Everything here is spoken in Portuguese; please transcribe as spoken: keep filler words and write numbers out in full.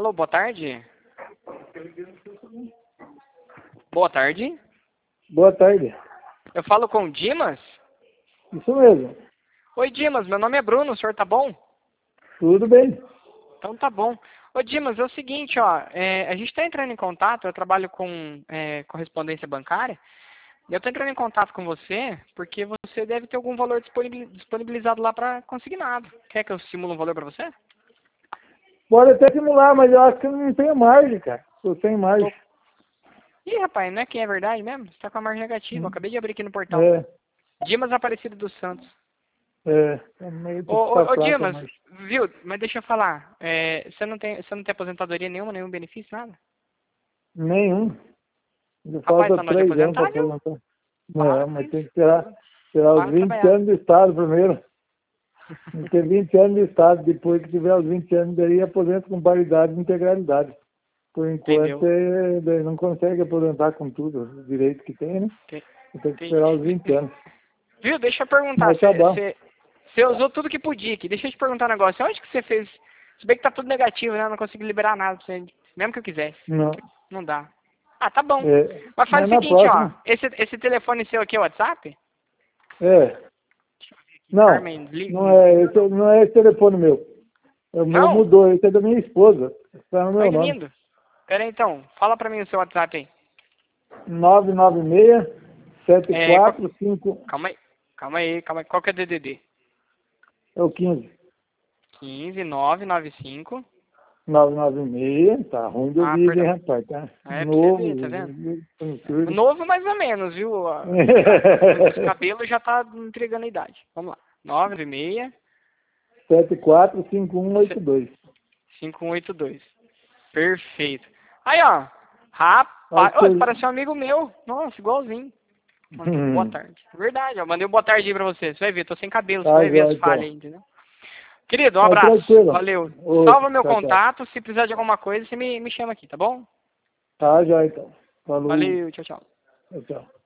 Alô, boa tarde. Boa tarde. Boa tarde. Eu falo com o Dimas? Isso mesmo. Oi, Dimas, meu nome é Bruno, o senhor tá bom? Tudo bem. Então tá bom. Ô, Dimas, é o seguinte, ó, é, a gente tá entrando em contato, eu trabalho com é, correspondência bancária, e eu tô entrando em contato com você porque você deve ter algum valor disponibil- disponibilizado lá para consignado. Quer que eu simule um valor para você? Pode até simular, mas eu acho que não tem margem, cara. Tô sem margem. Ih, rapaz, não é que é verdade mesmo? Você tá com a margem negativa, eu acabei de abrir aqui no portal. É, Dimas Aparecido dos Santos. é. É meio Ô, que ô, tá ô fraca, Dimas, mas... viu? Mas deixa eu falar. É, você, não tem, você não tem aposentadoria nenhuma, nenhum benefício, nada? Nenhum. Ainda Rapaz, falta tá na hora de três anos pra aposentar, viu? aposentar. Para Não, com mas isso. tem que tirar, tirar os Para de vinte trabalhar. anos de estado primeiro. Tem que ter vinte anos de estado. Depois que tiver os vinte anos, daí aposenta com paridade e integralidade. Por enquanto, Entendeu? é, daí não consegue aposentar com tudo, os direitos que tem, né? Ente- Tem que Entendi. esperar os vinte anos. Viu? Deixa eu perguntar. Mas tá Você, bom. você, você usou tudo que podia aqui. Deixa eu te perguntar um negócio. Onde que você fez? Se bem que tá tudo negativo, né? Eu não consigo liberar nada pra você. Mesmo que eu quisesse. Não. Não dá. Ah, tá bom. É, Mas faz mas o na seguinte, ó. próxima. Esse, esse telefone seu aqui é o WhatsApp? É. Não, Carmen, li- não é, esse, não é esse telefone meu. O meu não? mudou, esse é da minha esposa. Está no Olha meu que nome. lindo. Pera aí, então. Fala pra mim o seu WhatsApp aí. nove nove seis, sete É, qual- quatro cinco calma aí. Calma aí, calma aí. Qual que é o D D D? é o quinze. quinze, nove, nove cinco. nove nove seis, tá ruim de Ah, ouvir, hein, perdão. rapaz, tá? É, pra você ver, tá Novo, vendo? um surdo. Novo mais ou menos, viu? Ah, já- os cabelos já tá entregando a idade. Vamos lá. nove seis sete quatro cinco um oito dois. cinco um oito dois. Perfeito. Aí, ó. Rapaz, Acho oh, que... parece um amigo meu. Nossa, igualzinho. Mandou um boa tarde. Verdade, ó. Mandei um boa tarde aí pra você. Você vai ver, tô sem cabelo, você Tá, vai ver as já, falhas então. aí, entendeu? Querido, um Tá abraço. tranquilo. Valeu. Outro, Salva meu tchau, tchau. contato. Se precisar de alguma coisa, você me, me chama aqui, tá bom? Tá, já, então. Falou. Valeu, tchau, tchau. Tchau, tchau.